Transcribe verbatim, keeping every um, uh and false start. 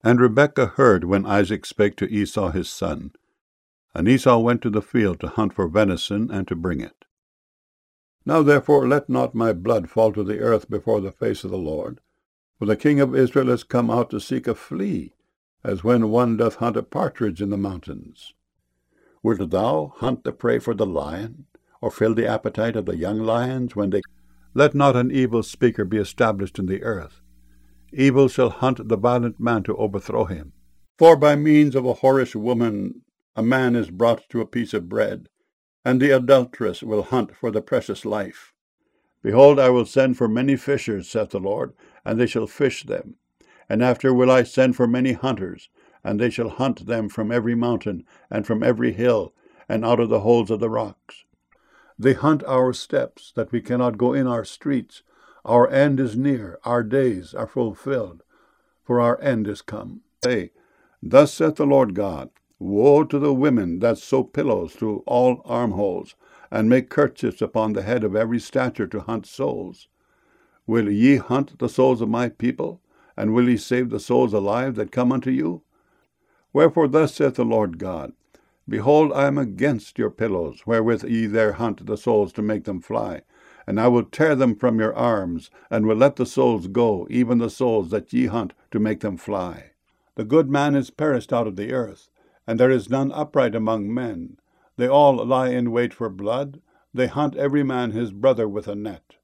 And Rebekah heard when Isaac spake to Esau his son. And Esau went to the field to hunt for venison, and to bring it. Now therefore let not my blood fall to the earth before the face of the Lord, for the king of Israel is come out to seek a flea, as when one doth hunt a partridge in the mountains. Wilt thou hunt the prey for the lion, or fill the appetite of the young lions when they... Let not an evil speaker be established in the earth. Evil shall hunt the violent man to overthrow him. For by means of a whorish woman a man is brought to a piece of bread, and the adulteress will hunt for the precious life. Behold, I will send for many fishers, saith the Lord, and they shall fish them. And after will I send for many hunters, and they shall hunt them from every mountain, and from every hill, and out of the holes of the rocks. They hunt our steps, that we cannot go in our streets. Our end is near, our days are fulfilled, for our end is come. Say, thus saith the Lord God, woe to the women that sew pillows through all armholes, and make kerchiefs upon the head of every stature to hunt souls. Will ye hunt the souls of my people, and will ye save the souls alive that come unto you? Wherefore thus saith the Lord God, behold, I am against your pillows, wherewith ye there hunt the souls to make them fly, and I will tear them from your arms, and will let the souls go, even the souls that ye hunt to make them fly. The good man is perished out of the earth, and there is none upright among men. They all lie in wait for blood, they hunt every man his brother with a net.